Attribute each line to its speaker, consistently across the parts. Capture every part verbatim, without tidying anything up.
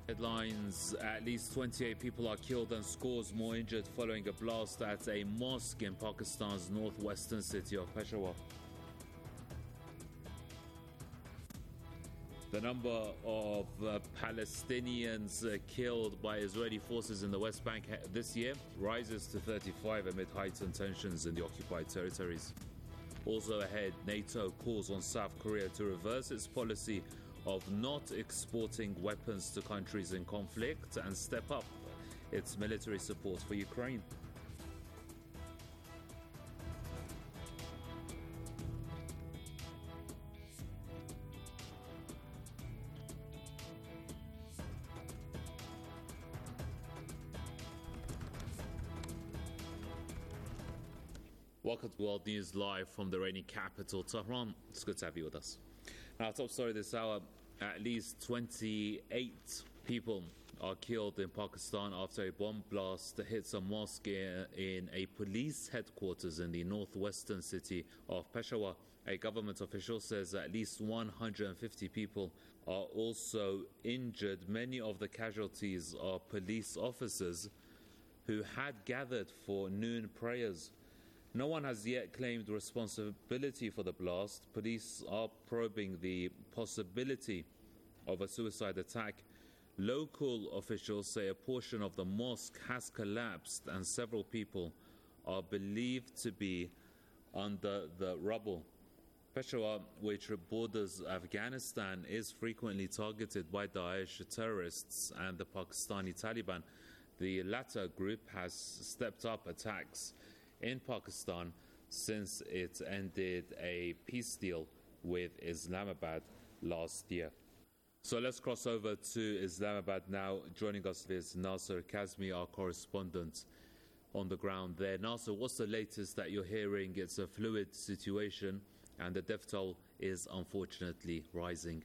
Speaker 1: Headlines: at least twenty-eight people are killed and scores more injured following a blast at a mosque in Pakistan's northwestern city of Peshawar. The number of uh, Palestinians uh, killed by Israeli forces in the West Bank this year rises to thirty-five amid heightened tensions in the occupied territories. Also ahead, NATO calls on South Korea to reverse its policy of not exporting weapons to countries in conflict and step up its military support for Ukraine. Welcome to World News Live from the reigning capital, Tehran. It's good to have you with us. Now, top story this hour: at least twenty-eight people are killed in Pakistan after a bomb blast hits a mosque in a police headquarters in the northwestern city of Peshawar. A government official says at least one hundred fifty people are also injured. Many of the casualties are police officers who had gathered for noon prayers. No one has yet claimed responsibility for the blast. Police are probing the possibility of a suicide attack. Local officials say a portion of the mosque has collapsed and several people are believed to be under the rubble. Peshawar, which borders Afghanistan, is frequently targeted by Daesh terrorists and the Pakistani Taliban. The latter group has stepped up attacks in Pakistan since it ended a peace deal with Islamabad last year. So let's cross over to Islamabad now. Joining us is Nasser Kazmi, our correspondent on the ground there. Nasser, what's the latest that you're hearing? It's a fluid situation and the death toll is unfortunately rising.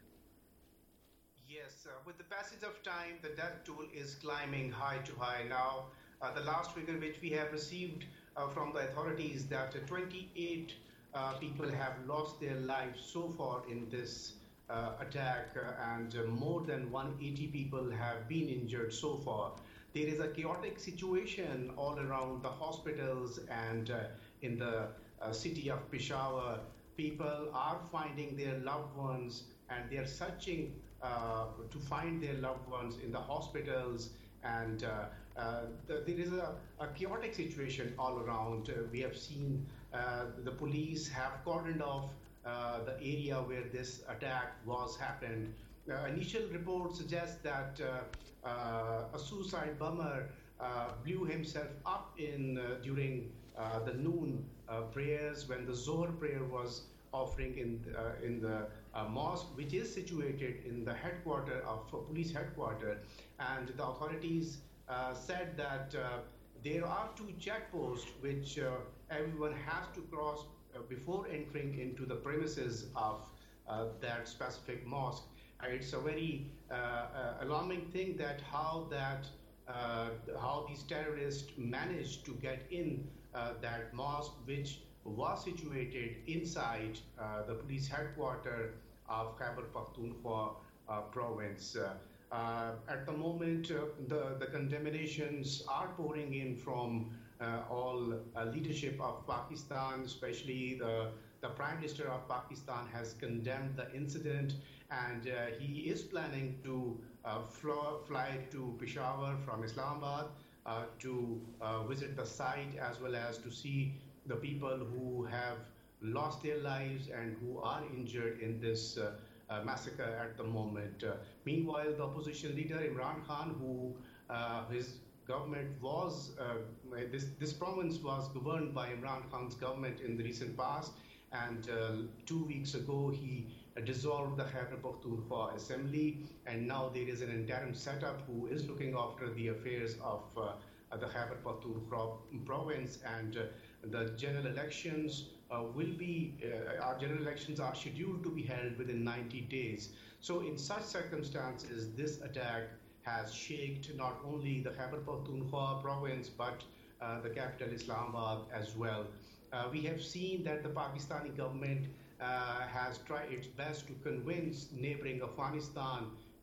Speaker 2: Yes, uh, with the passage of time, the death toll is climbing high to high now. Uh, the last figure which we have received uh, from the authorities that uh, twenty-eight uh, people have lost their lives so far in this uh, attack, uh, and uh, more than one hundred eighty people have been injured so far. There is a chaotic situation all around the hospitals and uh, in the uh, city of Peshawar. People are finding their loved ones and they are searching uh, to find their loved ones in the hospitals. And uh, uh, the, there is a, a chaotic situation all around. Uh, we have seen uh, the police have cordoned off uh, the area where this attack was happened. Uh, initial reports suggest that uh, uh, a suicide bomber uh, blew himself up in uh, during uh, the noon uh, prayers when the Zohar prayer was offering in uh, in the uh, mosque, which is situated in the headquarters of uh, police headquarters. And the authorities uh, said that uh, there are two checkposts which uh, everyone has to cross uh, before entering into the premises of uh, that specific mosque. Uh, it's a very uh, uh, alarming thing that how that uh, how these terrorists managed to get in uh, that mosque, which was situated inside uh, the police headquarters of Khyber Pakhtunkhwa uh, province. Uh, uh, at the moment, uh, the, the condemnations are pouring in from uh, all uh, leadership of Pakistan, especially the, the Prime Minister of Pakistan has condemned the incident, and uh, he is planning to uh, fly, fly to Peshawar from Islamabad uh, to uh, visit the site as well as to see the people who have lost their lives and who are injured in this uh, uh, massacre at the moment. Uh, meanwhile, the opposition leader Imran Khan, who uh, his government was, uh, this, this province was governed by Imran Khan's government in the recent past, and uh, two weeks ago he uh, dissolved the Khyber Pakhtunkhwa Assembly, and now there is an interim setup who is looking after the affairs of uh, the Khyber Pakhtunkhwa province, and uh, the general elections uh, will be, uh, our general elections are scheduled to be held within ninety days. So in such circumstances, this attack has shaken not only the Khyber Pakhtunkhwa province, but uh, the capital Islamabad as well. Uh, we have seen that the Pakistani government uh, has tried its best to convince neighboring Afghanistan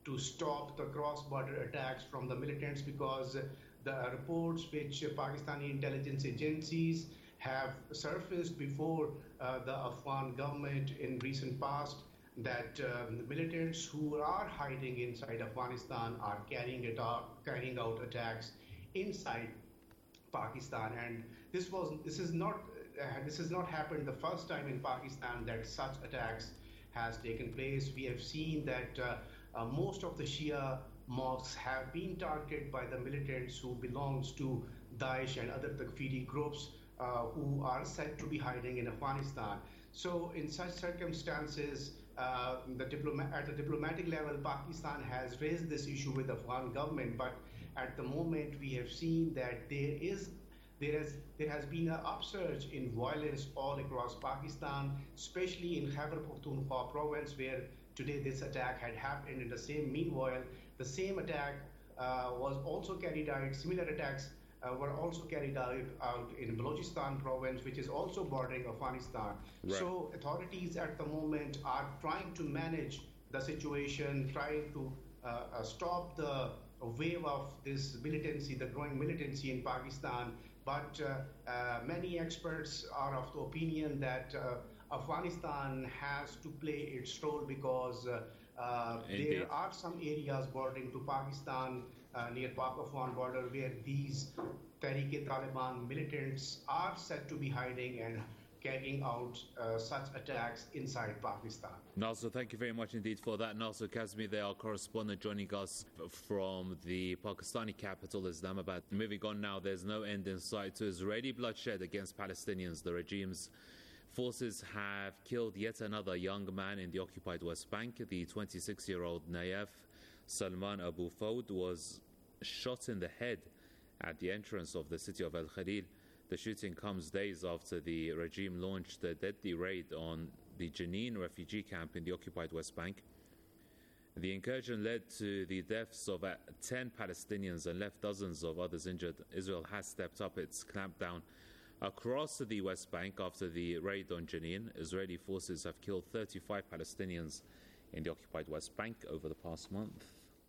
Speaker 2: to stop the cross-border attacks from the militants, because the reports which Pakistani intelligence agencies have surfaced before uh, the Afghan government in recent past, that um, the militants who are hiding inside Afghanistan are carrying it out, carrying out attacks inside Pakistan. And this was this is not uh, this has not happened the first time in Pakistan that such attacks has taken place. We have seen that uh, uh, most of the Shia mosques have been targeted by the militants who belongs to Daesh and other Takfiri groups uh, who are said to be hiding in Afghanistan. So in such circumstances, uh, the diploma- at the diplomatic level, Pakistan has raised this issue with the Afghan government, but at the moment we have seen that there is there has there has been an upsurge in violence all across Pakistan, especially in Khyber Pakhtunkhwa province, where today this attack had happened. In the same meanwhile, the same attack uh, was also carried out. Similar attacks uh, were also carried out, out in Balochistan province, which is also bordering Afghanistan. Right. So authorities at the moment are trying to manage the situation, trying to uh, uh, stop the wave of this militancy, the growing militancy in Pakistan. But uh, uh, many experts are of the opinion that uh, Afghanistan has to play its role, because uh, uh, there are some areas bordering to Pakistan, uh, near Pak-Afghan border, where these Tehreek-e-Taliban militants are said to be hiding and carrying out uh, such attacks inside Pakistan.
Speaker 1: Nasser, thank you very much indeed for that. Nasser Kazmi, there, our correspondent, joining us from the Pakistani capital, Islamabad. Moving on now, there's no end in sight to Israeli bloodshed against Palestinians. The regime's forces have killed yet another young man in the occupied West Bank. The twenty-six-year-old Nayef Salman Abu Fawd was shot in the head at the entrance of the city of Al Khalil. The shooting comes days after the regime launched a deadly raid on the Jenin refugee camp in the occupied West Bank. The incursion led to the deaths of ten Palestinians and left dozens of others injured. Israel has stepped up its clampdown across the West Bank after the raid on Jenin. Israeli forces have killed thirty-five Palestinians in the occupied West Bank over the past month.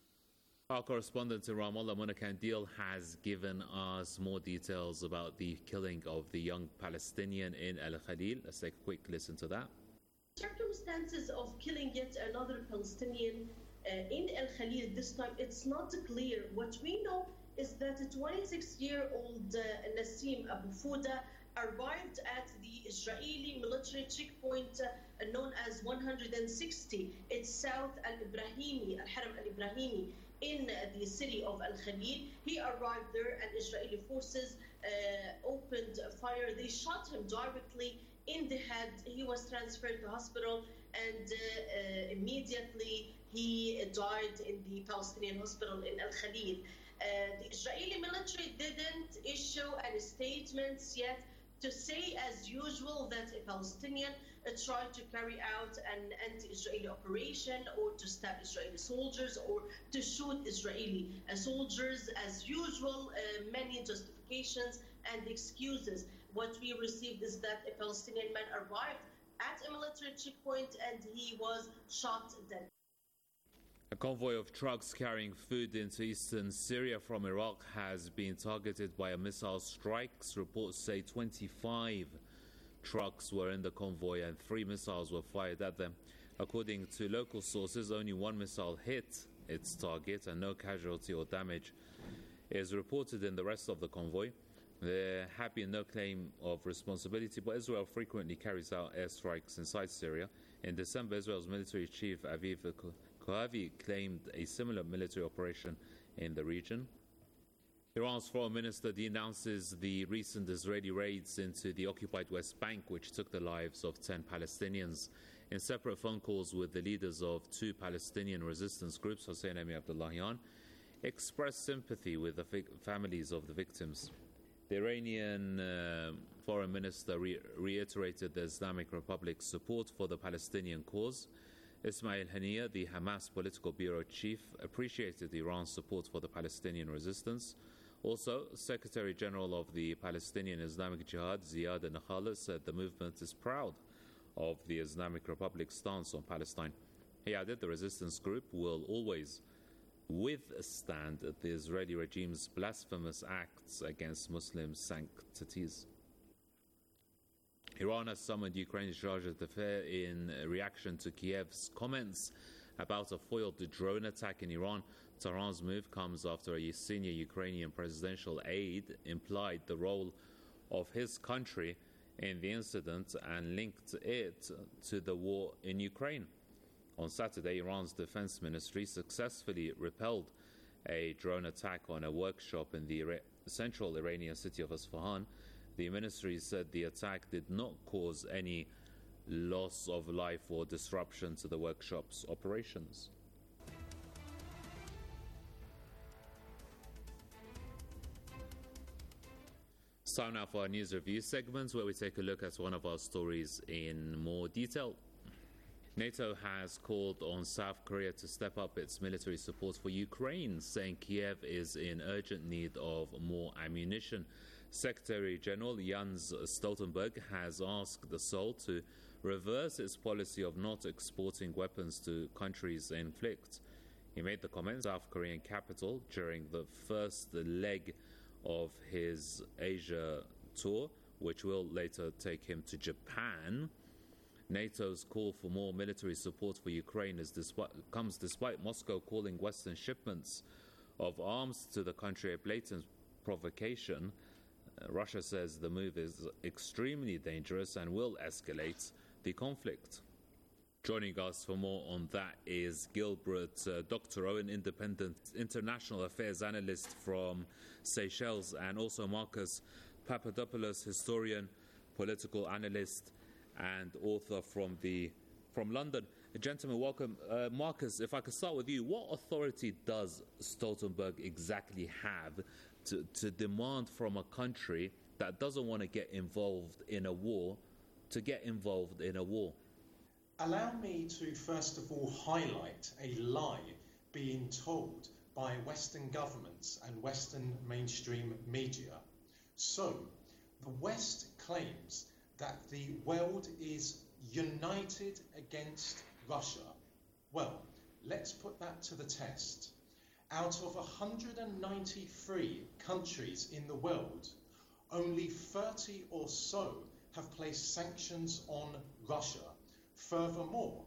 Speaker 1: Our correspondent in Ramallah, Mona Kandil, has given us more details about the killing of the young Palestinian in Al Khalil. Let's take a quick listen to that.
Speaker 3: Circumstances of killing yet another Palestinian uh, in Al Khalil this time, it's not clear. What we know is that a twenty-six-year-old uh, Nassim Abu Fawda arrived at the Israeli military checkpoint uh, known as one hundred sixty. It's South Al-Ibrahimi, Al-Haram Al-Ibrahimi, in the city of Al Khalil. He arrived there and Israeli forces uh, opened fire. They shot him directly in the head. He was transferred to hospital and uh, uh, immediately he died in the Palestinian hospital in Al Khalil. Uh, the Israeli military didn't issue any statements yet to say, as usual, that a Palestinian uh, tried to carry out an anti-Israeli operation or to stab Israeli soldiers or to shoot Israeli uh, soldiers. As usual, uh, many justifications and excuses. What we received is that a Palestinian man arrived at a military checkpoint and he was shot dead.
Speaker 1: A convoy of trucks carrying food into eastern Syria from Iraq has been targeted by a missile strikes. Reports say twenty-five trucks were in the convoy and three missiles were fired at them. According to local sources, only one missile hit its target and no casualty or damage is reported in the rest of the convoy. There have been no claim of responsibility, but Israel frequently carries out airstrikes inside Syria. In December, Israel's military chief Aviv Kohavi claimed a similar military operation in the region. Iran's foreign minister denounces the recent Israeli raids into the occupied West Bank, which took the lives of ten Palestinians. In separate phone calls with the leaders of two Palestinian resistance groups, Hossein Emi Abdullahian expressed sympathy with the fi- families of the victims. The Iranian uh, foreign minister re- reiterated the Islamic Republic's support for the Palestinian cause. Ismail Haniyeh, the Hamas political bureau chief, appreciated Iran's support for the Palestinian resistance. Also, Secretary General of the Palestinian Islamic Jihad, Ziad al-Nakhala, said the movement is proud of the Islamic Republic's stance on Palestine. He added the resistance group will always withstand the Israeli regime's blasphemous acts against Muslim sanctities. Iran has summoned Ukraine's charge d'affaires in reaction to Kiev's comments about a foiled drone attack in Iran. Tehran's move comes after a senior Ukrainian presidential aide implied the role of his country in the incident and linked it to the war in Ukraine. On Saturday, Iran's defense ministry successfully repelled a drone attack on a workshop in the Ira- central Iranian city of Isfahan. The ministry said the attack did not cause any loss of life or disruption to the workshop's operations. It's time now for our news review segment, where we take a look at one of our stories in more detail. NATO has called on South Korea to step up its military support for Ukraine, saying Kiev is in urgent need of more ammunition. Secretary General Jens Stoltenberg has asked Seoul to reverse its policy of not exporting weapons to countries in conflict. He made the comment in South Korean capital during the first leg of his Asia tour, which will later take him to Japan. NATO's call for more military support for Ukraine is despite, comes despite Moscow calling Western shipments of arms to the country a blatant provocation. Uh, Russia says the move is extremely dangerous and will escalate the conflict. Joining us for more on that is Gilbert uh, Doctor Owen, independent international affairs analyst from Seychelles, and also Marcus Papadopoulos, historian, political analyst, and author from the from London. Gentlemen, welcome. Uh, Marcus, if I could start with you, what authority does Stoltenberg exactly have to, to demand from a country that doesn't want to get involved in a war to get involved in a war?
Speaker 4: Allow me to first of all highlight a lie being told by Western governments and Western mainstream media. So, the West claims that the world is united against Russia. Well, let's put that to the test. Out of one hundred ninety-three countries in the world, only thirty or so have placed sanctions on Russia. Furthermore,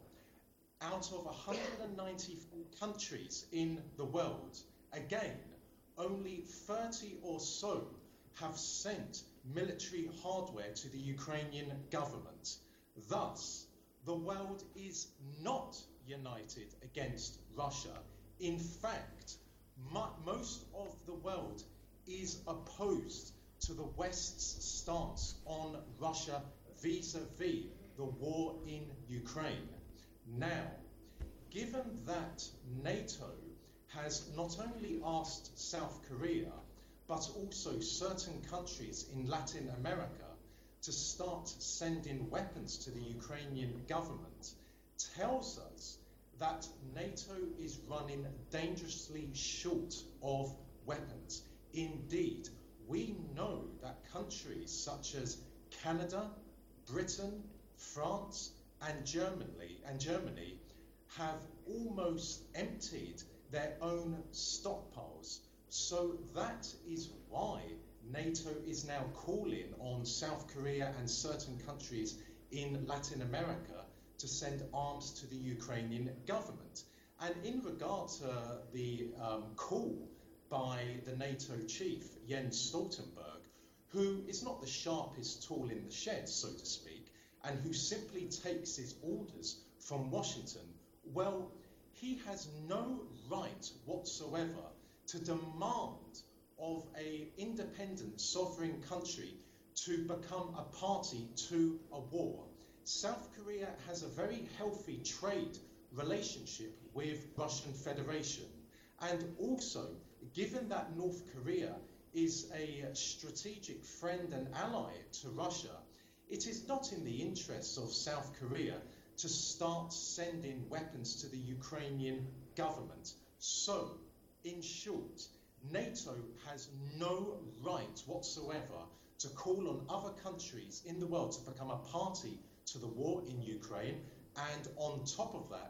Speaker 4: out of one hundred ninety-four countries in the world, again, only thirty or so have sent military hardware to the Ukrainian government. Thus, the world is not united against Russia. In fact, mo- most of the world is opposed to the West's stance on Russia vis-a-vis the war in Ukraine. Now, given that NATO has not only asked South Korea, but also certain countries in Latin America to start sending weapons to the Ukrainian government, tells us that NATO is running dangerously short of weapons. Indeed, we know that countries such as Canada, Britain, France and Germany and Germany have almost emptied their own stockpiles. So that is why NATO is now calling on South Korea and certain countries in Latin America to send arms to the Ukrainian government. And in regard to the um, call by the NATO chief, Jens Stoltenberg, who is not the sharpest tool in the shed, so to speak, and who simply takes his orders from Washington, well, he has no right whatsoever to demand of an independent sovereign country to become a party to a war. South Korea has a very healthy trade relationship with Russian Federation. And also, given that North Korea is a strategic friend and ally to Russia, it is not in the interests of South Korea to start sending weapons to the Ukrainian government. So, in short, NATO has no right whatsoever to call on other countries in the world to become a party to the war in Ukraine, and on top of that,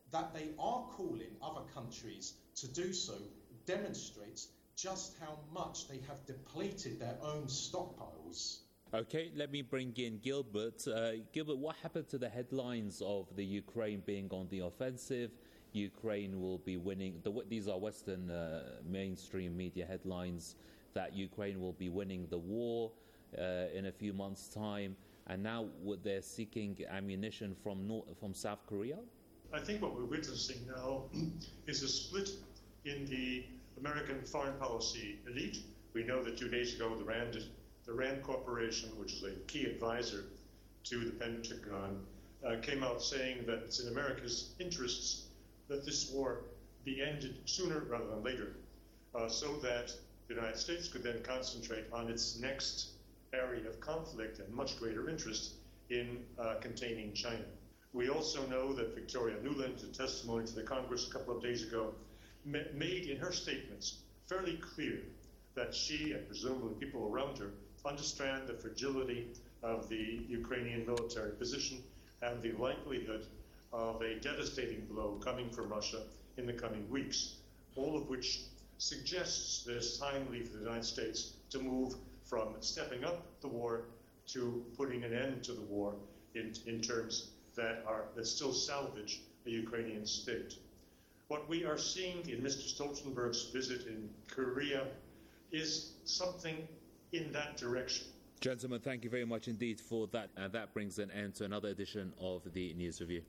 Speaker 4: that they are calling other countries to do so demonstrates just how much they have depleted their own stockpiles.
Speaker 1: Okay, let me bring in Gilbert. Uh, Gilbert, what happened to the headlines of the Ukraine being on the offensive? Ukraine will be winning. The, these are Western uh, mainstream media headlines that Ukraine will be winning the war uh, in a few months' time. And now they're seeking ammunition from North, from South Korea?
Speaker 5: I think what we're witnessing now is a split in the American foreign policy elite. We know that two days ago the RAND, the RAND Corporation, which is a key advisor to the Pentagon, uh, came out saying that it's in America's interests that this war be ended sooner rather than later, uh, so that the United States could then concentrate on its next area of conflict and much greater interest in uh, containing China. We also know that Victoria Nuland, in testimony to the Congress a couple of days ago, ma- made in her statements fairly clear that she, and presumably people around her, understand the fragility of the Ukrainian military position and the likelihood of a devastating blow coming from Russia in the coming weeks, all of which suggests that it's timely for the United States to move from stepping up the war to putting an end to the war in, in terms that are that still salvage a Ukrainian state. What we are seeing in Mister Stoltenberg's visit in Korea is something in that direction.
Speaker 1: Gentlemen, thank you very much indeed for that. And that brings an end to another edition of the News Review.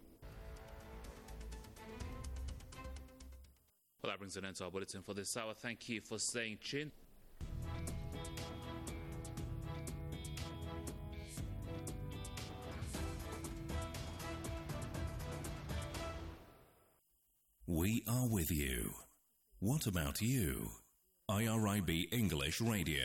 Speaker 1: Well, that brings an end to our bulletin for this hour. Thank you for staying tuned.
Speaker 6: We are with you. What about you? I R I B English Radio.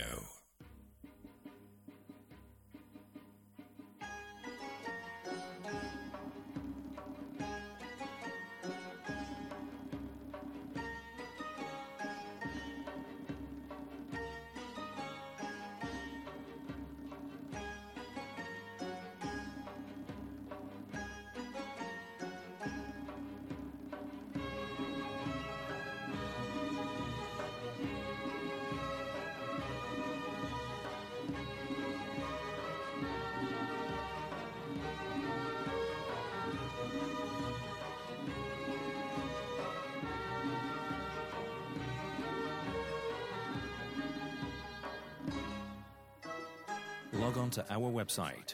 Speaker 6: Log on to our website,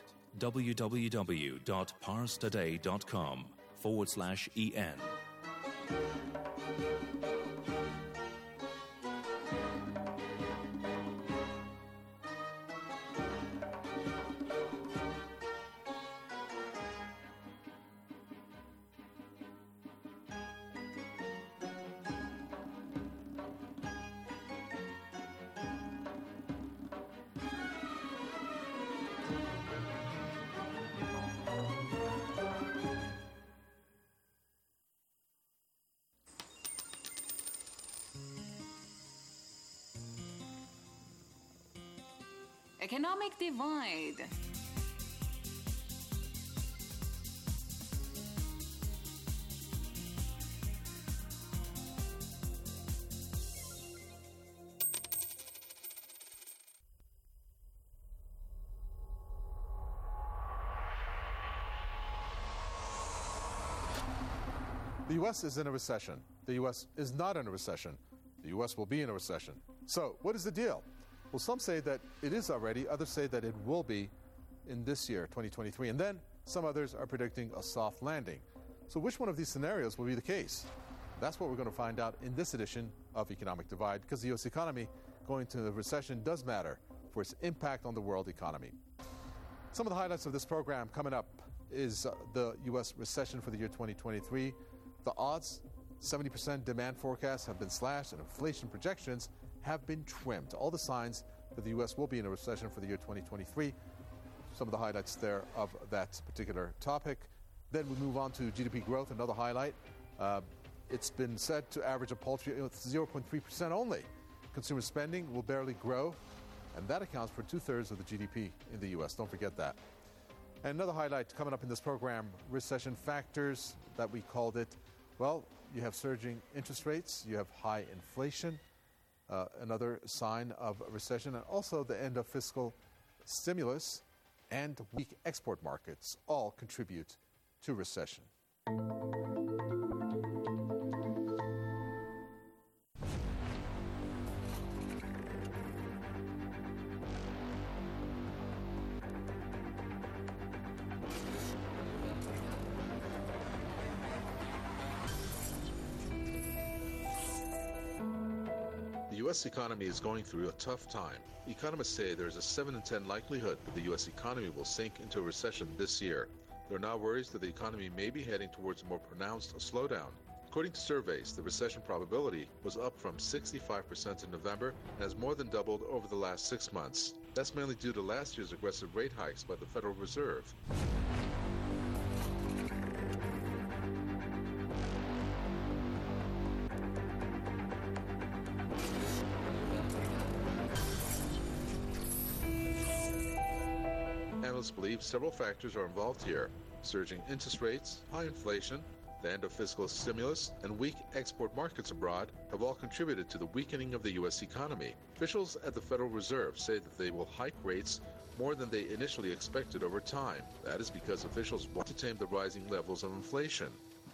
Speaker 6: www.parstoday.com forward slash EN.
Speaker 7: Economic divide.
Speaker 8: The U S is in a recession. The U S is not in a recession. The U S will be in a recession. So, what is the deal? Well, some say that it is already, others say that it will be in this year, twenty twenty-three, and then some others are predicting a soft landing. So which one of these scenarios will be the case? That's what we're going to find out in this edition of Economic Divide, because the U S economy going to the recession does matter for its impact on the world economy. Some of the highlights of this program coming up is uh, the U S recession for the year twenty twenty-three. The odds, seventy percent demand forecasts have been slashed and inflation projections have been trimmed. All the signs that the U S will be in a recession for the year twenty twenty-three. Some of the highlights there of that particular topic. Then we move on to G D P growth, another highlight. Uh, it's been said to average a paltry zero point three percent only. Consumer spending will barely grow, and that accounts for two-thirds of the G D P in the U S. Don't forget that. And another highlight coming up in this program, recession factors that we called it. Well, you have surging interest rates, you have high inflation, uh, another sign of a recession, and also the end of fiscal stimulus and weak export markets all contribute to recession. The U S economy is going through a tough time. Economists say there is a seven in ten likelihood that the U S economy will sink into a recession this year. There are now worries that the economy may be heading towards a more pronounced slowdown. According to surveys, the recession probability was up from sixty-five percent in November and has more than doubled over the last six months. That's mainly due to last year's aggressive rate hikes by the Federal Reserve. Analysts believe several factors are involved here: surging interest rates, high inflation, the end of fiscal stimulus, and weak export markets abroad have all contributed to the weakening of the U S economy. Officials at the Federal Reserve say that they will hike rates more than they initially expected over time. That is because officials want to tame the rising levels of inflation.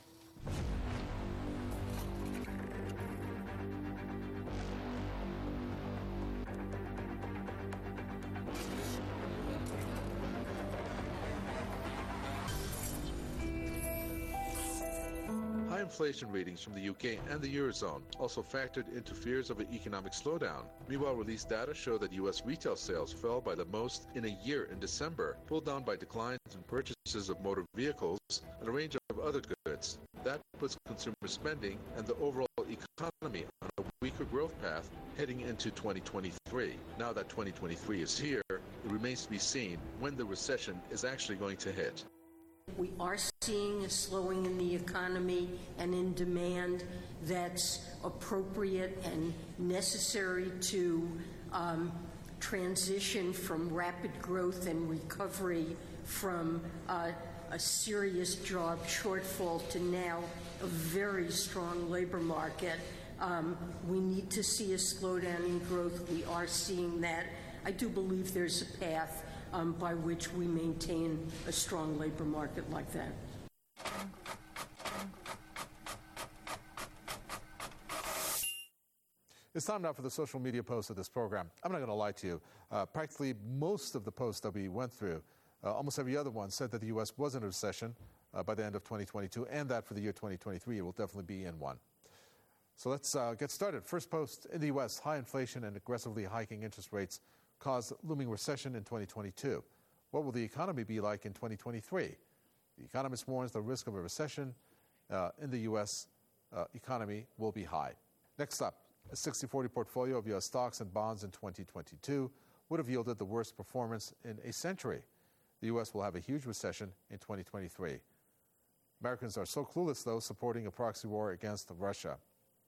Speaker 8: Inflation readings from the U K and the Eurozone also factored into fears of an economic slowdown. Meanwhile, released data show that U S retail sales fell by the most in a year in December, pulled down by declines in purchases of motor vehicles and a range of other goods. That puts consumer spending and the overall economy on a weaker growth path heading into twenty twenty-three. Now that twenty twenty-three is here, it remains to be seen when the recession is actually going to hit.
Speaker 7: We are seeing a slowing in the economy and in demand that's appropriate and necessary to um, transition from rapid growth and recovery from uh, a serious job shortfall to now a very strong labor market. Um, we need to see a slowdown in growth. We are seeing that. I do believe there's a path Um, by which we maintain a strong labor market like that.
Speaker 8: It's time now for the social media posts of this program. I'm not going to lie to you. Uh, practically most of the posts that we went through, uh, almost every other one, said that the U S was in a recession uh, by the end of twenty twenty-two, and that for the year twenty twenty-three it will definitely be in one. So let's uh, get started. First post in the U S, high inflation and aggressively hiking interest rates caused looming recession in twenty twenty-two. What will the economy be like in twenty twenty-three? The Economist warns the risk of a recession uh, in the U S uh, economy will be high. Next up, a sixty forty portfolio of U S stocks and bonds in twenty twenty-two would have yielded the worst performance in a century. The U S will have a huge recession in twenty twenty-three. Americans are so clueless, though, supporting a proxy war against Russia.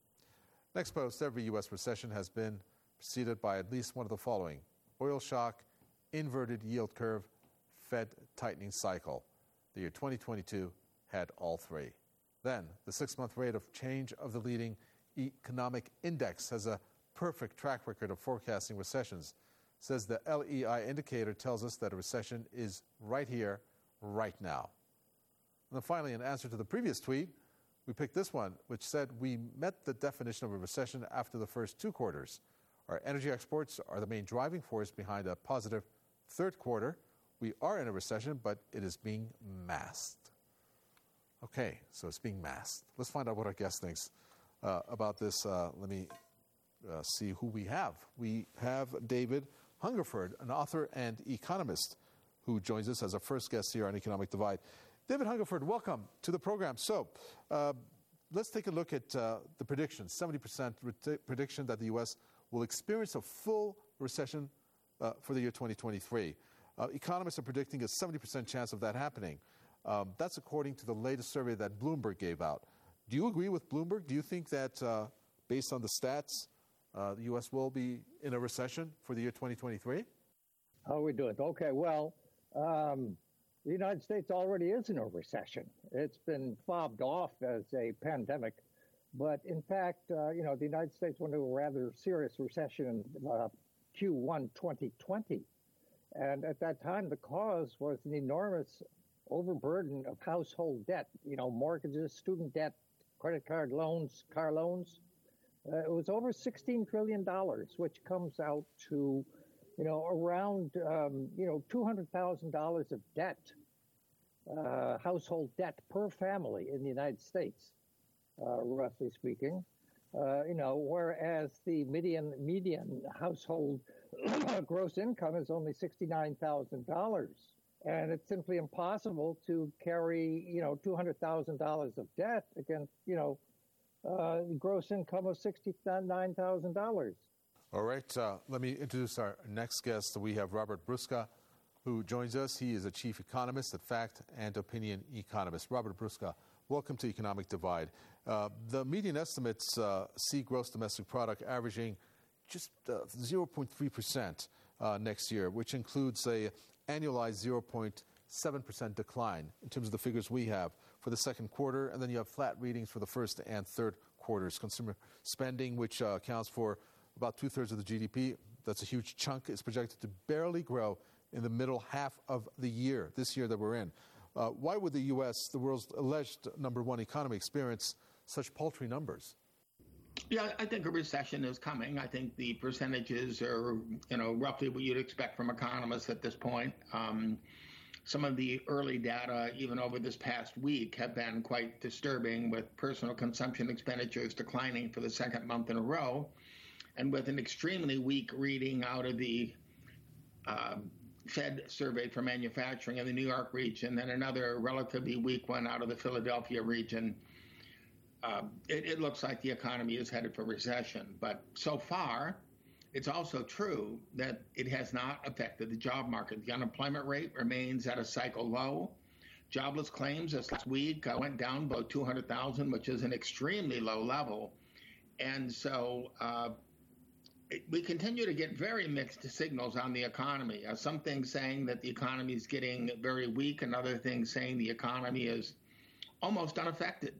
Speaker 8: Next post, every U S recession has been preceded by at least one of the following: oil shock, inverted yield curve, Fed tightening cycle. The year twenty twenty-two had all three. Then, the six-month rate of change of the leading economic index has a perfect track record of forecasting recessions. Says the L E I indicator tells us that a recession is right here, right now. And then finally, in answer to the previous tweet, we picked this one, which said we met the definition of a recession after the first two quarters. Our energy exports are the main driving force behind a positive third quarter. We are in a recession, but it is being masked. Okay, so it's being masked. Let's find out what our guest thinks uh, about this. Uh, let me uh, see who we have. We have David Hungerford, an author and economist, who joins us as our first guest here on Economic Divide. David Hungerford, welcome to the program. So uh, let's take a look at uh, the predictions. seventy percent re- prediction that the U S will experience a full recession uh, for the year twenty twenty-three. Uh, economists are predicting a seventy percent chance of that happening. Um, that's according to the latest survey that Bloomberg gave out. Do you agree with Bloomberg? Do you think that, uh, based on the stats, uh, the U S will be in a recession for the year twenty twenty-three?
Speaker 9: How are we doing? Okay, well, um, the United States already is in a recession. It's been fobbed off as a pandemic, but in fact, uh, you know, the United States went into a rather serious recession in uh, Q one twenty twenty. And at that time, the cause was an enormous overburden of household debt, you know, mortgages, student debt, credit card loans, car loans. Uh, it was over sixteen trillion dollars, which comes out to, you know, around, um, you know, two hundred thousand dollars of debt, uh, household debt per family in the United States, uh, roughly speaking. Uh, you know, whereas the median median household gross income is only sixty-nine thousand dollars. And it's simply impossible to carry, you know, two hundred thousand dollars of debt against, you know, uh, gross income of sixty-nine thousand dollars.
Speaker 8: All right, uh, let me introduce our next guest. We have Robert Brusca, who joins us. He is a chief economist at Fact and Opinion Economist. Robert Brusca, welcome to Economic Divide. Uh, the median estimates uh, see gross domestic product averaging just uh, zero point three percent uh, next year, which includes a annualized zero point seven percent decline in terms of the figures we have for the second quarter, and then you have flat readings for the first and third quarters. Consumer spending, which uh, accounts for about two-thirds of the G D P, that's a huge chunk, is projected to barely grow in the middle half of the year, this year that we're in. Uh, why would the U S, the world's alleged number one economy, experience such paltry numbers?
Speaker 10: Yeah, I think a recession is coming. I think the percentages are, you know, roughly what you'd expect from economists at this point. Um, some of the early data, even over this past week, have been quite disturbing, with personal consumption expenditures declining for the second month in a row, and with an extremely weak reading out of the uh, Fed survey for manufacturing in the New York region, and another relatively weak one out of the Philadelphia region. Uh, it, it looks like the economy is headed for recession. But so far, it's also true that it has not affected the job market. The unemployment rate remains at a cycle low. Jobless claims this last week uh, went down below two hundred thousand, which is an extremely low level. And so uh, it, we continue to get very mixed signals on the economy. Uh, some things saying that the economy is getting very weak, and other things saying the economy is almost unaffected.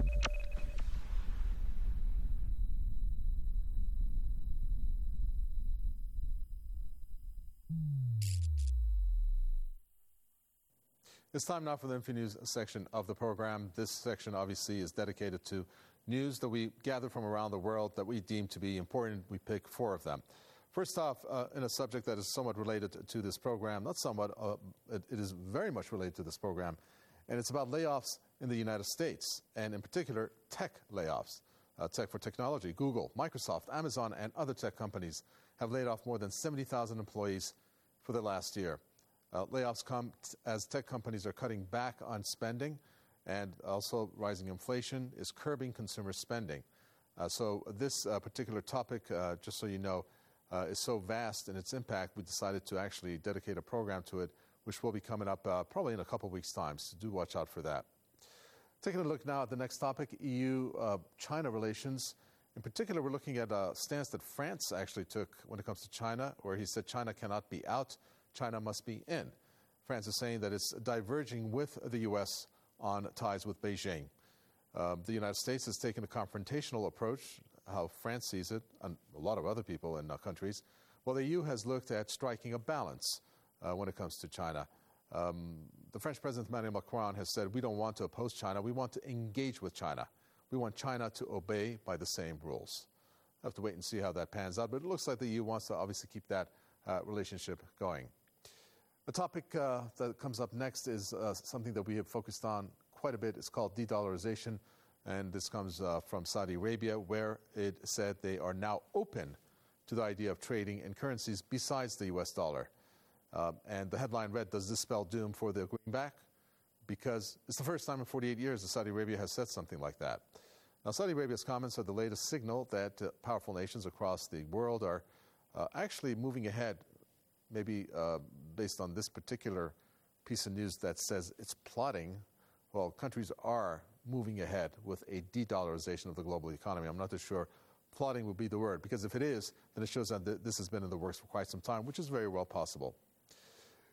Speaker 8: It's time now for the InfoNews section of the program. This section obviously is dedicated to news that we gather from around the world that we deem to be important. We pick four of them. First off, uh, in a subject that is somewhat related to this program, not somewhat, uh, it, it is very much related to this program, and it's about layoffs in the United States, and in particular, tech layoffs. Uh, tech for technology. Google, Microsoft, Amazon, and other tech companies have laid off more than seventy thousand employees for the last year. Uh, layoffs come t- as tech companies are cutting back on spending, and also rising inflation is curbing consumer spending. Uh, so this uh, particular topic, uh, just so you know, uh, is so vast in its impact, we decided to actually dedicate a program to it, which will be coming up uh, probably in a couple weeks' time, so do watch out for that. Taking a look now at the next topic, E U-China uh, relations. In particular, we're looking at a stance that France actually took when it comes to China, where he said China cannot be out, China must be in. France is saying that it's diverging with the U S on ties with Beijing. Uh, the United States has taken a confrontational approach, how France sees it, and a lot of other people in uh, countries. Well, the E U has looked at striking a balance uh, when it comes to China. Um, the French President Emmanuel Macron has said, we don't want to oppose China, we want to engage with China. We want China to obey by the same rules. We'll have to wait and see how that pans out, but it looks like the E U wants to obviously keep that uh, relationship going. The topic uh, that comes up next is uh, something that we have focused on quite a bit. It's called de-dollarization, and this comes uh, from Saudi Arabia, where it said they are now open to the idea of trading in currencies besides the U S dollar. Uh, and the headline read, does this spell doom for the greenback? Because it's the first time in forty-eight years that Saudi Arabia has said something like that. Now, Saudi Arabia's comments are the latest signal that uh, powerful nations across the world are uh, actually moving ahead, maybe uh, based on this particular piece of news that says it's plotting. Well, countries are moving ahead with a de-dollarization of the global economy. I'm not too sure plotting would be the word, because if it is, then it shows that th- this has been in the works for quite some time, which is very well possible.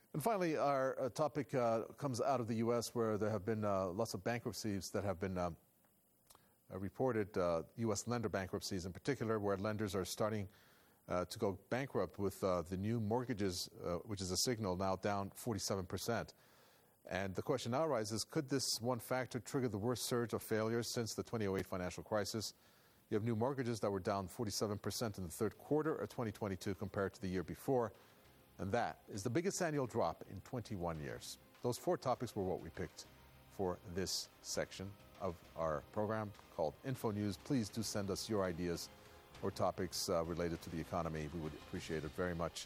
Speaker 8: And finally, our uh, topic uh, comes out of the U S, where there have been uh, lots of bankruptcies that have been uh, uh, reported, uh, U S lender bankruptcies in particular, where lenders are starting uh, to go bankrupt with uh, the new mortgages, uh, which is a signal, now down forty-seven percent. And the question now arises, could this one factor trigger the worst surge of failures since the two thousand eight financial crisis? You have new mortgages that were down forty-seven percent in the third quarter of twenty twenty-two compared to the year before. And that is the biggest annual drop in twenty-one years. Those four topics were what we picked for this section of our program called Info News. Please do send us your ideas or topics uh, related to the economy. We would appreciate it very much.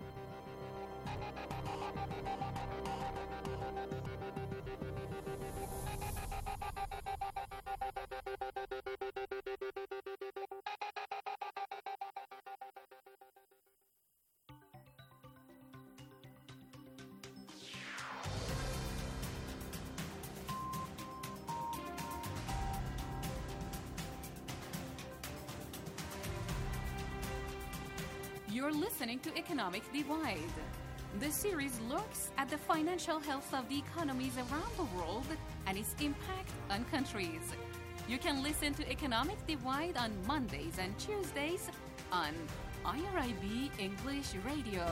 Speaker 11: You're listening to Economic Divide. This series looks at the financial health of the economies around the world and its impact on countries. You can listen to Economic Divide on Mondays and Tuesdays on I R I B English Radio.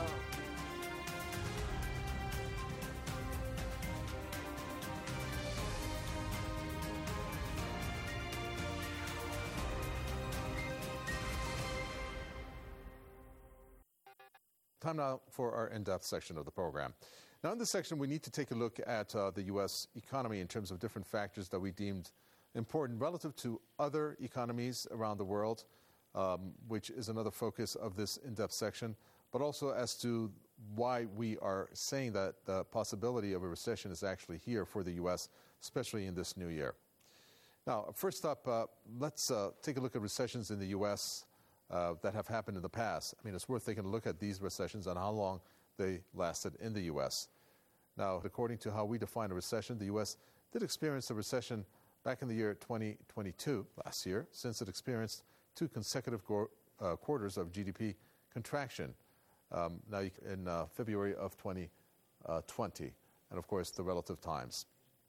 Speaker 8: Time now for our in-depth section of the program. Now, in this section, we need to take a look at uh, the U S economy in terms of different factors that we deemed important relative to other economies around the world, um, which is another focus of this in-depth section, but also as to why we are saying that the possibility of a recession is actually here for the U S, especially in this new year. Now, first up, uh, let's uh, take a look at recessions in the U S Uh, that have happened in the past. I mean, it's worth taking a look at these recessions and how long they lasted in the U S. Now, according to how we define a recession, the U S did experience a recession back in the year twenty twenty-two, last year, since it experienced two consecutive go- uh, quarters of G D P contraction um, now in uh, February of twenty twenty, and of course the relative times.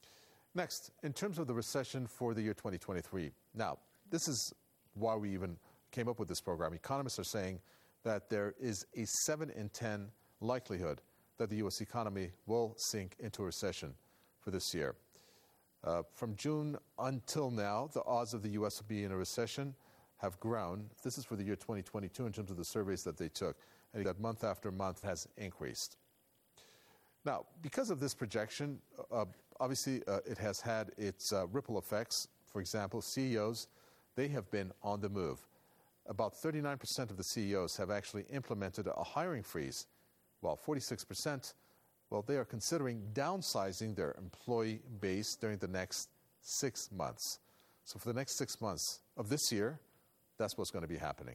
Speaker 8: Next, in terms of the recession for the year twenty twenty-three, now, this is why we even came up with this program. Economists are saying that there is a seven in ten likelihood that the U S economy will sink into a recession for this year. Uh, from June until now, the odds of the U S will be in a recession have grown. This is for the year twenty twenty-two in terms of the surveys that they took, and that month after month has increased. Now, because of this projection, uh, obviously uh, it has had its uh, ripple effects. For example, C E Os, they have been on the move. About thirty-nine percent of the C E Os have actually implemented a hiring freeze, while forty-six percent, well, they are considering downsizing their employee base during the next six months. So for the next six months of this year, that's what's going to be happening.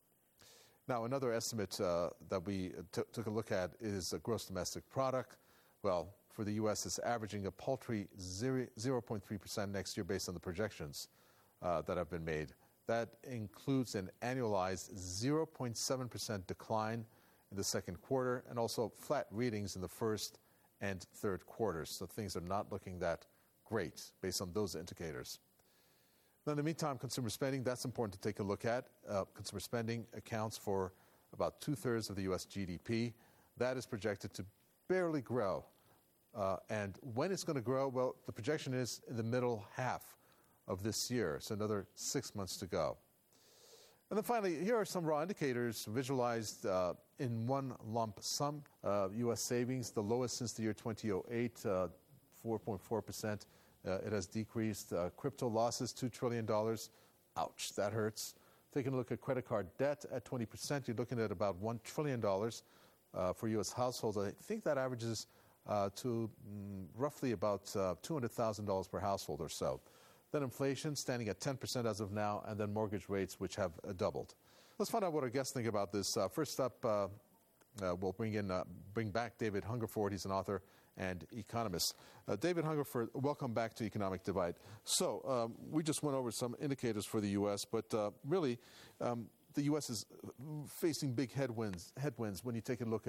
Speaker 8: Now, another estimate uh, that we t- took a look at is a gross domestic product. Well, for the U S, it's averaging a paltry zero point three percent next year based on the projections uh, that have been made. That includes an annualized zero point seven percent decline in the second quarter and also flat readings in the first and third quarters. So things are not looking that great based on those indicators. Now, in the meantime, consumer spending, that's important to take a look at. Uh, consumer spending accounts for about two-thirds of the U S G D P. That is projected to barely grow. Uh, and when it's going to grow, well, the projection is in the middle half of this year, so another six months to go. And then finally, here are some raw indicators visualized uh, in one lump sum. Uh, U S savings, the lowest since the year two thousand eight, uh, four point four percent. Uh, it has decreased. Uh, crypto losses, two trillion dollars. Ouch, that hurts. Taking a look at credit card debt at twenty percent, you're looking at about one trillion dollars uh, for U S households. I think that averages uh, to mm, roughly about uh, two hundred thousand dollars per household or so. Then inflation standing at ten percent as of now, and then mortgage rates, which have uh, doubled. Let's find out what our guests think about this. Uh, first up, uh, uh, we'll bring in, uh, bring back David Hungerford. He's an author and economist. Uh, David Hungerford, welcome back to Economic Divide. So um, we just went over some indicators for the U S, but uh, really um, the U S is facing big headwinds. Headwinds when you take a look at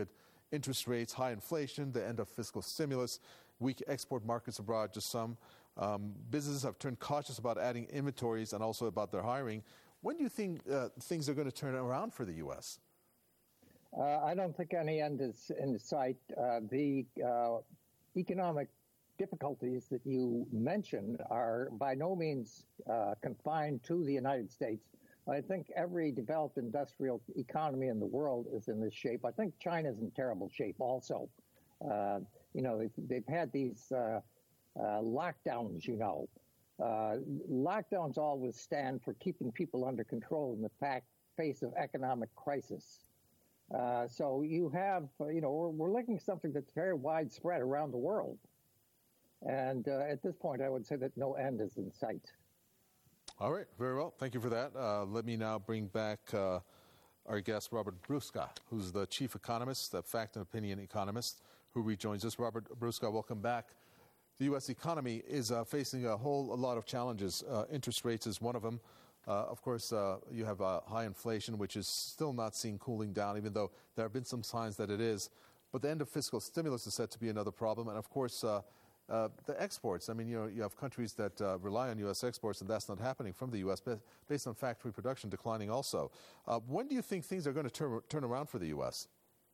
Speaker 8: interest rates, high inflation, the end of fiscal stimulus, weak export markets abroad, just some. Um, businesses have turned cautious about adding inventories and also about their hiring. When do you think uh, things are going to turn around for the U S?
Speaker 9: Uh, I don't think any end is in sight. Uh, the uh, economic difficulties that you mentioned are by no means uh, confined to the United States. I think every developed industrial economy in the world is in this shape. I think China's in terrible shape also. Uh, you know, they've, they've had these uh, uh, lockdowns, you know. Uh, lockdowns always stand for keeping people under control in the fact, face of economic crisis. Uh, so you have, uh, you know, we're, we're looking at something that's very widespread around the world. And uh, at this point, I would say that no end is in sight.
Speaker 8: All right, very well. Thank you for that. Uh, let me now bring back uh, our guest, Robert Brusca, who's the chief economist, the fact and opinion economist, who rejoins us. Robert Brusca, welcome back. The U S economy is uh, facing a whole a lot of challenges. Uh, interest rates is one of them. Uh, of course, uh, you have uh, high inflation, which is still not seen cooling down, even though there have been some signs that it is. But the end of fiscal stimulus is said to be another problem. And, of course, uh, uh, the exports. I mean, you know, you have countries that uh, rely on U S exports, and that's not happening from the U S, based on factory production declining also. Uh, when do you think things are going to turn, turn around for the U S?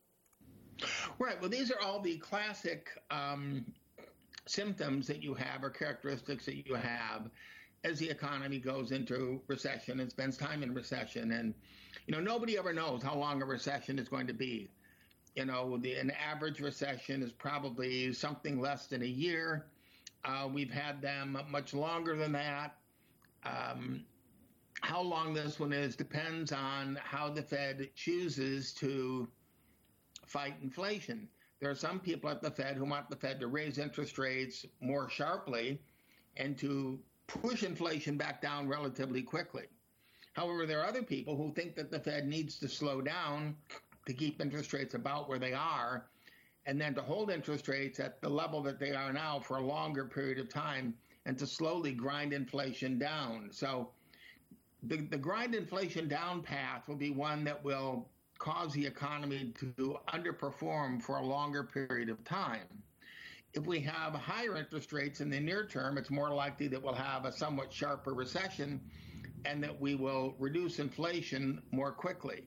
Speaker 10: Right. Well, these are all the classic um, symptoms that you have or characteristics that you have as the economy goes into recession and spends time in recession. And, you know, nobody ever knows how long a recession is going to be. You know, the, an average recession is probably something less than a year. Uh, we've had them much longer than that. Um, how long this one is depends on how the Fed chooses to fight inflation. There are some people at the Fed who want the Fed to raise interest rates more sharply and to push inflation back down relatively quickly. However, there are other people who think that the Fed needs to slow down to keep interest rates about where they are, and then to hold interest rates at the level that they are now for a longer period of time, and to slowly grind inflation down. So the, the grind inflation down path will be one that will cause the economy to underperform for a longer period of time. If we have higher interest rates in the near term, it's more likely that we'll have a somewhat sharper recession and that we will reduce inflation more quickly.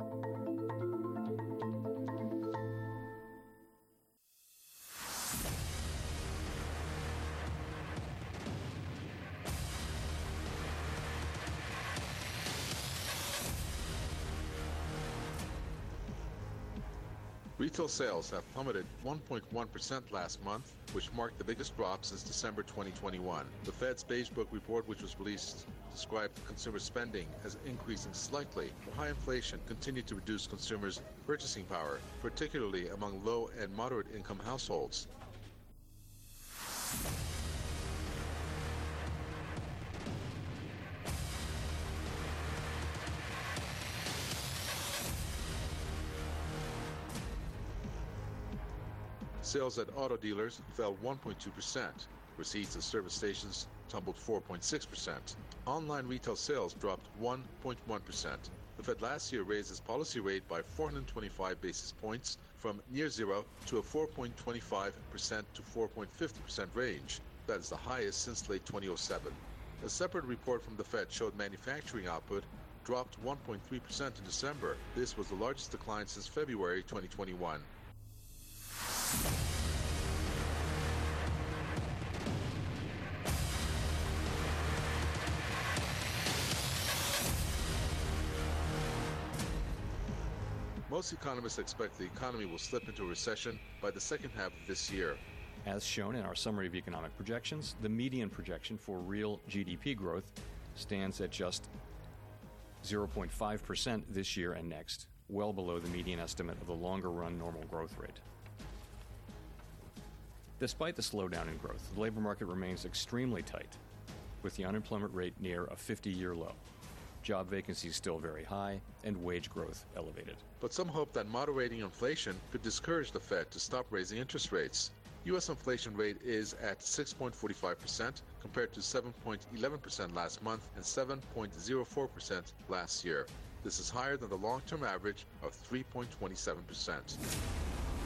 Speaker 8: Retail sales have plummeted one point one percent last month, which marked the biggest drop since December twenty twenty-one. The Fed's Beige Book report, which was released, described consumer spending as increasing slightly, but high inflation continued to reduce consumers' purchasing power, particularly among low and moderate income households. Sales at auto dealers fell one point two percent. Receipts at service stations tumbled four point six percent. Online retail sales dropped one point one percent. The Fed last year raised its policy rate by four hundred twenty-five basis points from near zero to a four point two five percent to four point five zero percent range. That is the highest since late twenty oh seven. A separate report from the Fed showed manufacturing output dropped one point three percent in December. This was the largest decline since February twenty twenty-one. Most economists expect the economy will slip into a recession by the second half of this year.
Speaker 12: As shown in our summary of economic projections, the median projection for real G D P growth stands at just zero point five percent this year and next, well below the median estimate of the longer-run normal growth rate. Despite the slowdown in growth, the labor market remains extremely tight, with the unemployment rate near a fifty-year low. Job vacancies still very high, and wage growth elevated.
Speaker 8: But some hope that moderating inflation could discourage the Fed to stop raising interest rates. U S inflation rate is at six point four five percent compared to seven point one one percent last month and seven point zero four percent last year. This is higher than the long-term average of three point two seven percent.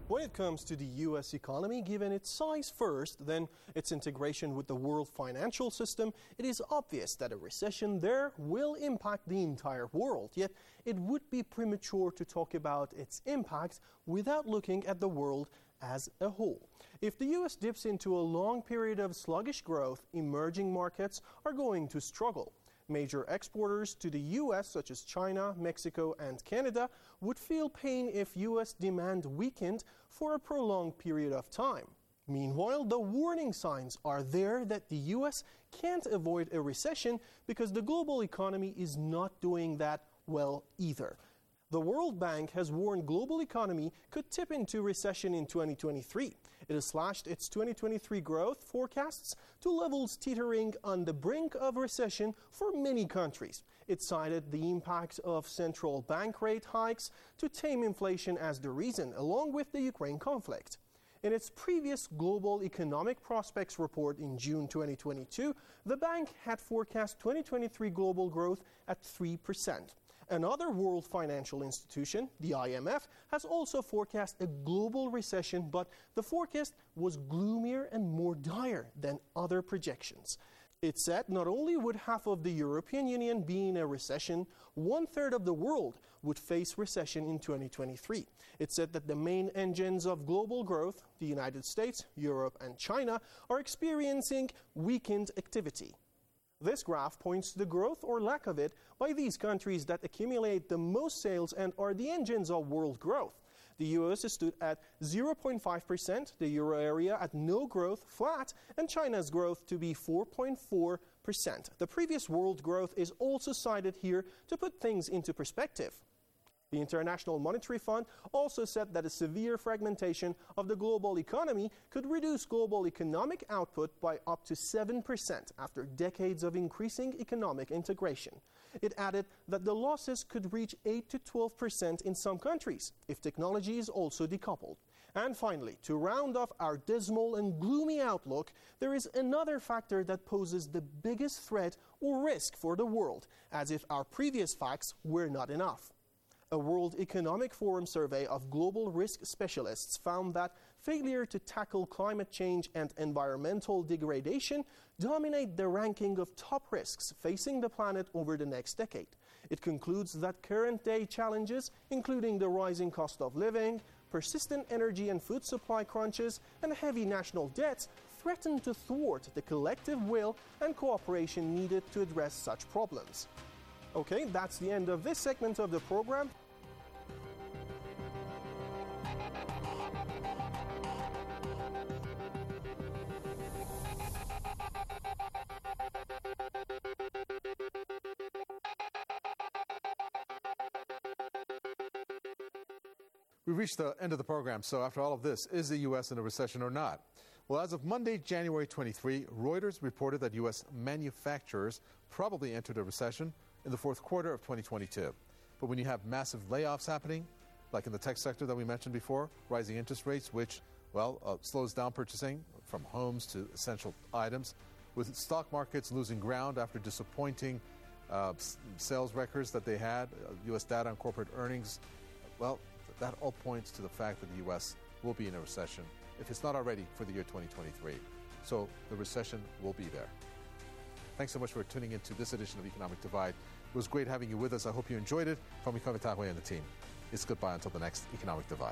Speaker 13: When it comes to the U S economy, given its size first, then its integration with the world financial system, it is obvious that a recession there will impact the entire world. Yet, it would be premature to talk about its impact without looking at the world as a whole. If the U S dips into a long period of sluggish growth, emerging markets are going to struggle. Major exporters to the U S, such as China, Mexico, and Canada, would feel pain if U S demand weakened for a prolonged period of time. Meanwhile, the warning signs are there that the U S can't avoid a recession because the global economy is not doing that well either. The World Bank has warned global economy could tip into recession in twenty twenty-three. It has slashed its twenty twenty-three growth forecasts to levels teetering on the brink of recession for many countries. It cited the impact of central bank rate hikes to tame inflation as the reason, along with the Ukraine conflict. In its previous Global Economic Prospects report in June twenty twenty-two, the bank had forecast twenty twenty-three global growth at three percent. Another world financial institution, the I M F, has also forecast a global recession, but the forecast was gloomier and more dire than other projections. It said not only would half of the European Union be in a recession, one-third of the world would face recession in twenty twenty-three. It said that the main engines of global growth, the United States, Europe, and China, are experiencing weakened activity. This graph points to the growth or lack of it by these countries that accumulate the most sales and are the engines of world growth. The U S stood at zero point five percent, the euro area at no growth, flat, and China's growth to be four point four percent. The previous world growth is also cited here to put things into perspective. The International Monetary Fund also said that a severe fragmentation of the global economy could reduce global economic output by up to seven percent after decades of increasing economic integration. It added that the losses could reach eight to twelve percent in some countries if technology is also decoupled. And finally, to round off our dismal and gloomy outlook, there is another factor that poses the biggest threat or risk for the world, as if our previous facts were not enough. A World Economic Forum survey of global risk specialists found that failure to tackle climate change and environmental degradation dominate the ranking of top risks facing the planet over the next decade. It concludes that current-day challenges, including the rising cost of living, persistent energy and food supply crunches, and heavy national debts, threaten to thwart the collective will and cooperation needed to address such problems. Okay, that's the end of this segment of the program.
Speaker 8: We've reached the end of the program, so after all of this, is the U S in a recession or not? Well, as of Monday, January twenty-third, Reuters reported that U S manufacturers probably entered a recession in the fourth quarter of twenty twenty-two. But when you have massive layoffs happening, like in the tech sector that we mentioned before, rising interest rates, which, well, uh, slows down purchasing from homes to essential items, with stock markets losing ground after disappointing uh, sales records that they had, uh, U S data on corporate earnings, well, that all points to the fact that the U S will be in a recession, if it's not already, for the year twenty twenty-three. So the recession will be there. Thanks so much for tuning into this edition of Economic Divide. It was great having you with us. I hope you enjoyed it. From Ikomi Tahwe and the team, it's goodbye until the next Economic Divide.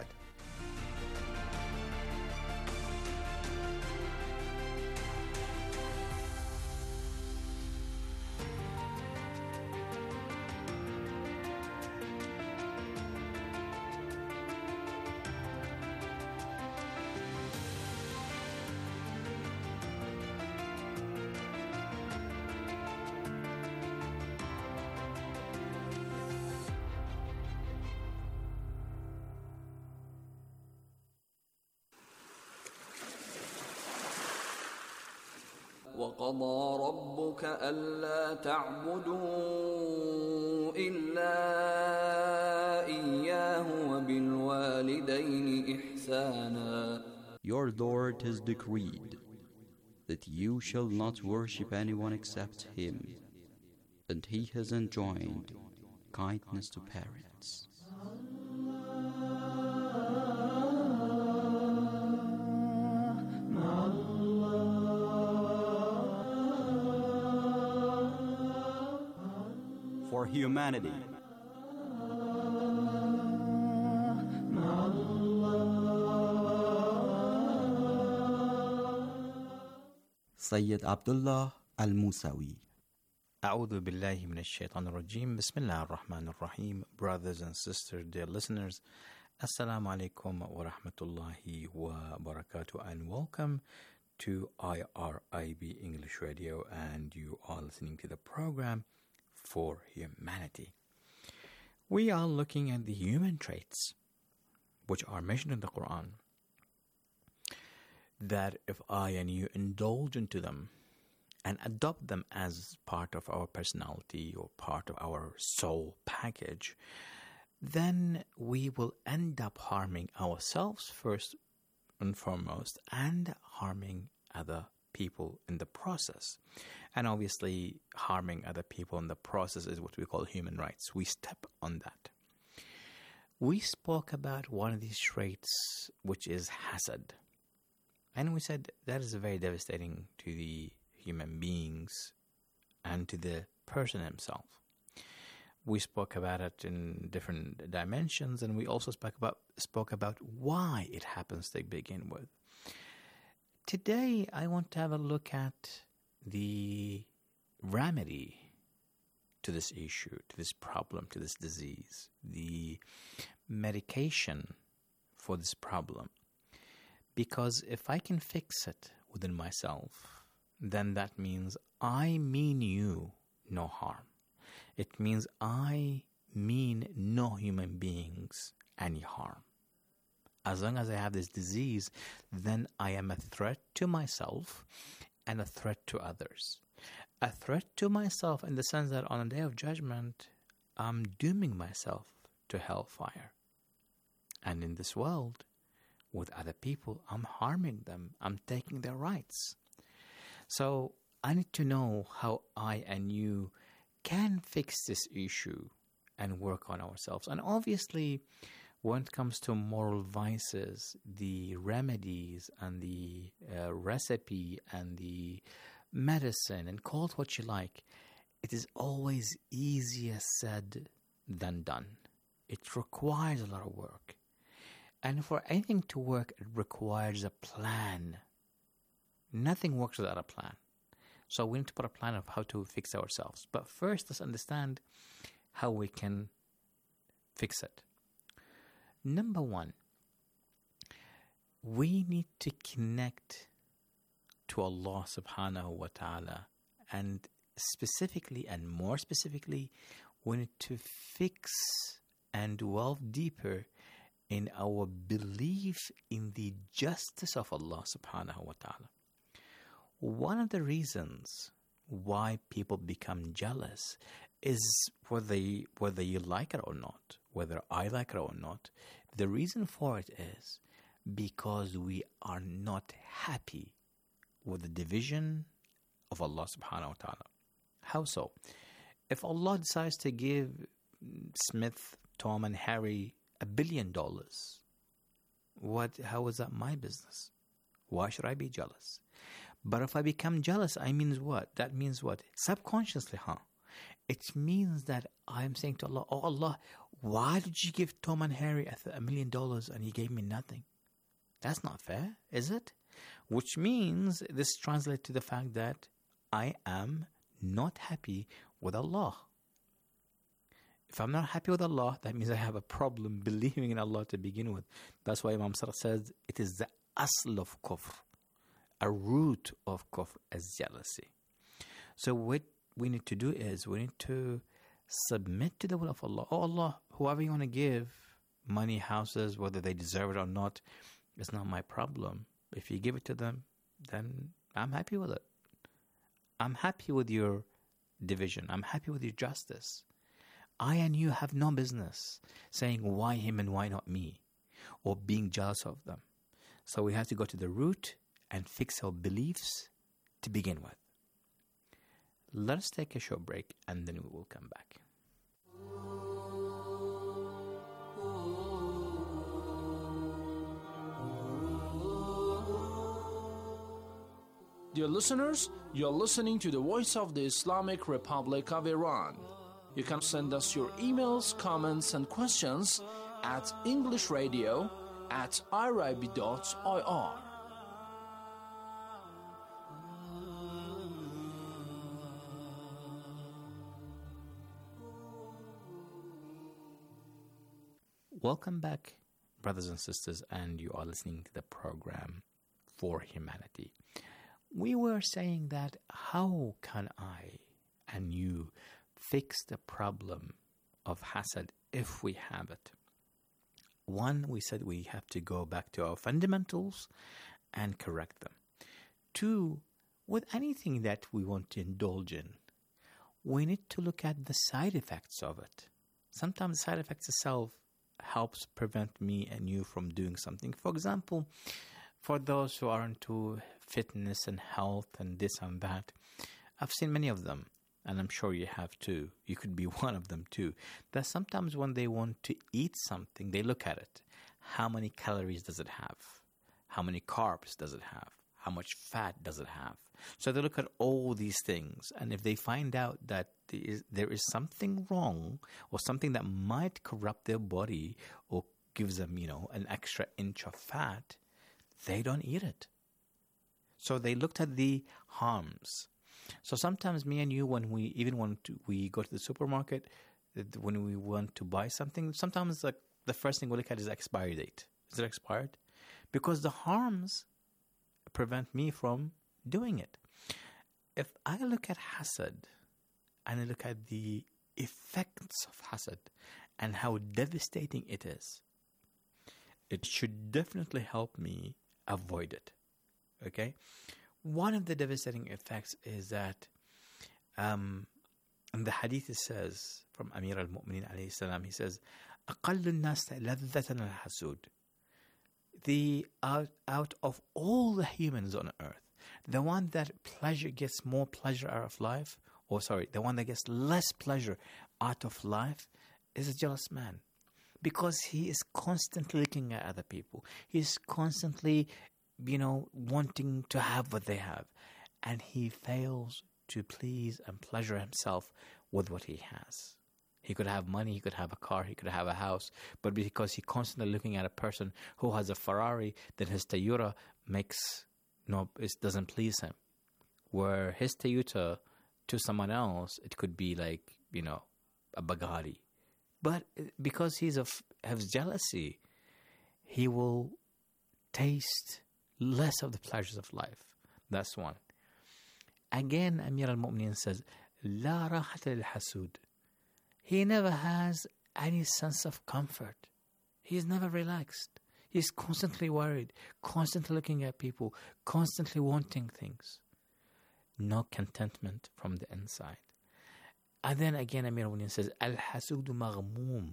Speaker 14: وقضى ربك ألا تعبدوا إلا إياه وبالوالدين إحسانا.
Speaker 15: Your Lord has decreed that you shall not worship anyone except Him, and He has enjoined kindness to parents. humanity. Sayyid Abdullah Al-Musawi.
Speaker 16: أعوذ بالله من الشيطان الرجيم. بسم الله الرحمن الرحيم. Brothers and sisters, dear listeners, Assalamu alaikum wa rahmatullahi wa barakatuh, and welcome to I R I B English Radio, and you are listening to the program For Humanity. We are looking at the human traits which are mentioned in the Quran, that if I and you indulge into them and adopt them as part of our personality or part of our soul package, then we will end up harming ourselves first and foremost, and harming other people in the process. And obviously, harming other people in the process is what we call human rights. We step on that. We spoke about one of these traits, which is hasad. And we said that is very devastating to the human beings and to the person himself. We spoke about it in different dimensions, and we also spoke about spoke about why it happens to begin with. Today, I want to have a look at the remedy to this issue, to this problem, to this disease, the medication for this problem. Because if I can fix it within myself, then that means I mean you no harm. It means I mean no human beings any harm. As long as I have this disease, then I am a threat to myself and a threat to others. A threat to myself in the sense that on the day of judgment, I'm dooming myself to hellfire. And in this world, with other people, I'm harming them. I'm taking their rights. So I need to know how I and you can fix this issue and work on ourselves. And obviously, when it comes to moral vices, the remedies and the uh, recipe and the medicine, and call it what you like, it is always easier said than done. It requires a lot of work. And for anything to work, it requires a plan. Nothing works without a plan. So we need to put a plan of how to fix ourselves. But first, let's understand how we can fix it. Number one, we need to connect to Allah subhanahu wa ta'ala. And specifically, and more specifically, we need to fix and delve deeper in our belief in the justice of Allah subhanahu wa ta'ala. One of the reasons why people become jealous is whether you, whether you like it or not, whether I like it or not. The reason for it is because we are not happy with the division of Allah subhanahu wa ta'ala. How so? If Allah decides to give Smith, Tom, and Harry a billion dollars, what? How is that my business? Why should I be jealous? But if I become jealous, I means what? That means what? Subconsciously, huh? It means that I'm saying to Allah, oh Allah, why did you give Tom and Harry a, th- a million dollars and you gave me nothing? That's not fair, is it? Which means this translates to the fact that I am not happy with Allah. If I'm not happy with Allah, that means I have a problem believing in Allah to begin with. That's why Imam Sarah says it is the asl of kufr. A root of kufr is jealousy. So what we need to do is we need to submit to the will of Allah. Oh Allah, whoever you want to give money, houses, whether they deserve it or not, it's not my problem. If you give it to them, then I'm happy with it. I'm happy with your division. I'm happy with your justice. I and you have no business saying why him and why not me, or being jealous of them. So we have to go to the root and fix our beliefs to begin with. Let us take a short break and then we will come back.
Speaker 17: Dear listeners, you're listening to the Voice of the Islamic Republic of Iran. You can send us your emails, comments, and questions at englishradio at irib dot I R.
Speaker 16: Welcome back, brothers and sisters, and you are listening to the program For Humanity. We were saying that how can I and you fix the problem of hasad if we have it? One, we said we have to go back to our fundamentals and correct them. Two, with anything that we want to indulge in, we need to look at the side effects of it. Sometimes the side effects itself helps prevent me and you from doing something. For example, for those who are into fitness and health and this and that, I've seen many of them, and I'm sure you have too. You could be one of them too. That sometimes when they want to eat something, they look at it. How many calories does it have? How many carbs does it have? How much fat does it have? So they look at all these things, and if they find out that there is, there is something wrong or something that might corrupt their body or gives them, you know, an extra inch of fat, they don't eat it. So they looked at the harms. So sometimes me and you, when we even want to, we go to the supermarket, when we want to buy something, sometimes like the first thing we look at is the expiry date. Is it expired? Because the harms prevent me from doing it. If I look at hasad and I look at the effects of hasad and how devastating it is, it should definitely help me avoid it. Okay? One of the devastating effects is that um, in the hadith it says from Amir al-Mu'minin alayhi salam, he says, أَقَلُّ النَّاسِ لَذَّةً الْحَسُودِ. The out, out of all the humans on earth, the one that pleasure gets more pleasure out of life, or sorry, the one that gets less pleasure out of life is a jealous man. Because he is constantly looking at other people. He's constantly, you know, wanting to have what they have. And he fails to please and pleasure himself with what he has. He could have money, he could have a car, he could have a house, but because he's constantly looking at a person who has a Ferrari, then his Toyota makes no, it doesn't please him. Where his Toyota to someone else, it could be like, you know, a Bugatti. But because he's of has jealousy, he will taste less of the pleasures of life. That's one. Again, Amir al-Mu'minin says, لا راحة للحسود. He never has any sense of comfort. He is never relaxed. He's constantly worried, constantly looking at people, constantly wanting things. No contentment from the inside. And then again, Amir al-Mu'minin says, Al-Hasudu maghmoom.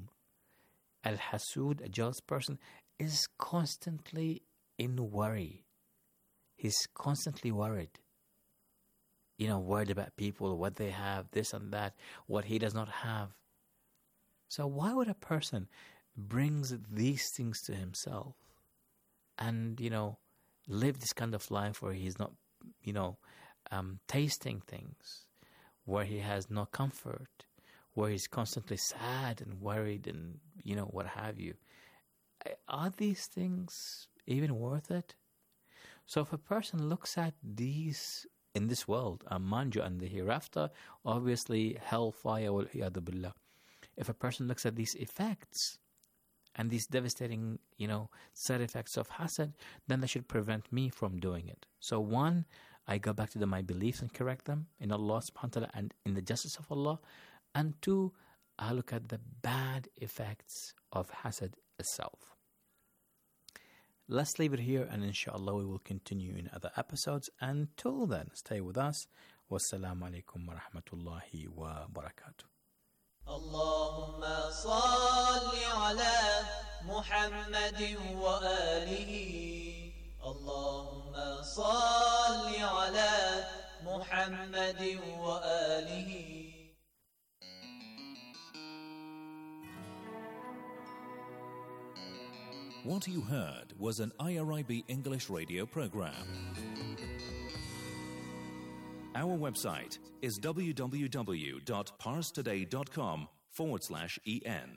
Speaker 16: Al-Hasud, a jealous person, is constantly in worry. He's constantly worried. You know, worried about people, what they have, this and that, what he does not have. So why would a person brings these things to himself and, you know, live this kind of life where he's not, you know, um, tasting things, where he has no comfort, where he's constantly sad and worried and, you know, what have you? Are these things even worth it? So if a person looks at these in this world, uh, manju and the hereafter, obviously hellfire, wal-iyadu billah. If a person looks at these effects and these devastating, you know, side effects of hasad, then that should prevent me from doing it. So one, I go back to the, my beliefs and correct them in Allah subhanahu wa ta'ala and in the justice of Allah. And two, I look at the bad effects of hasad itself. Let's leave it here, and inshallah we will continue in other episodes. Until then, stay with us. Wassalamu alaikum wa rahmatullahi wa barakatuh.
Speaker 18: اللهم صل على محمد وآله اللهم صل على محمد وآله.
Speaker 6: What you heard was an I R I B English radio program. Our website is www.parstoday.com forward slash en.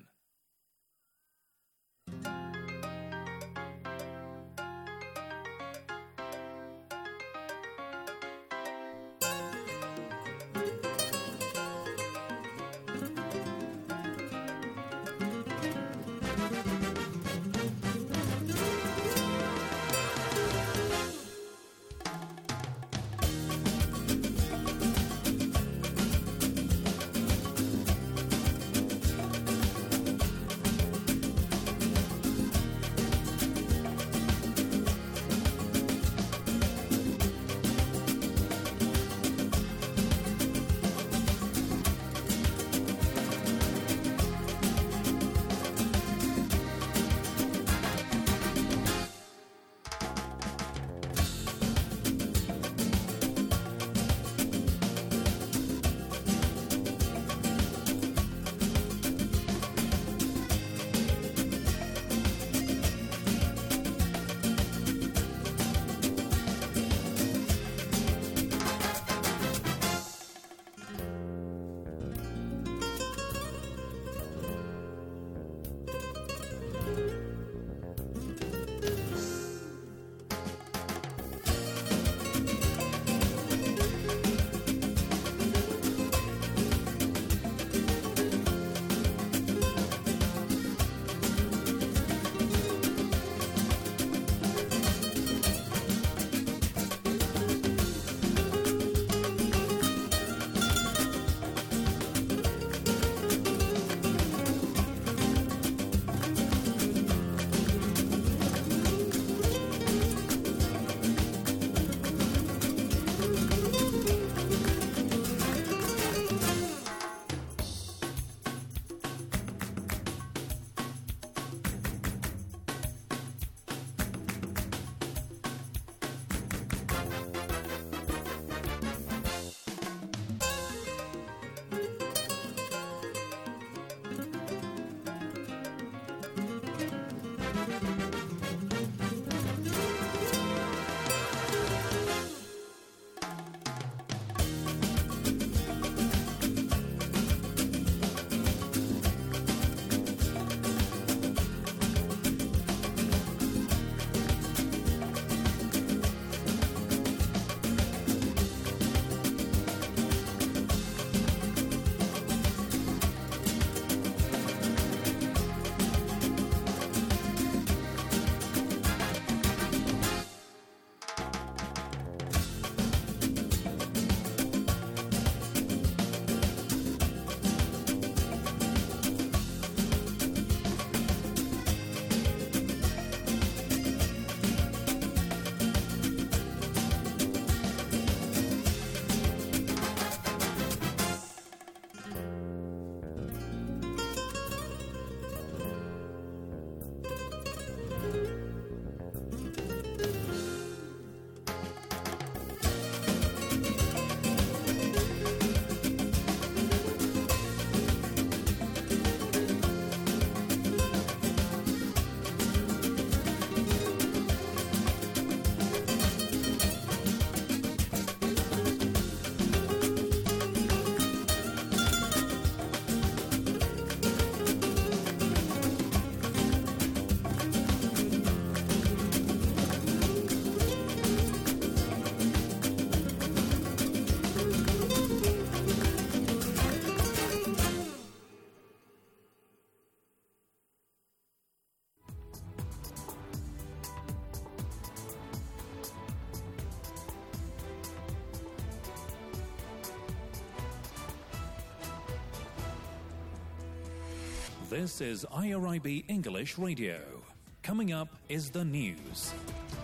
Speaker 6: This is I R I B English Radio. Coming up is the news.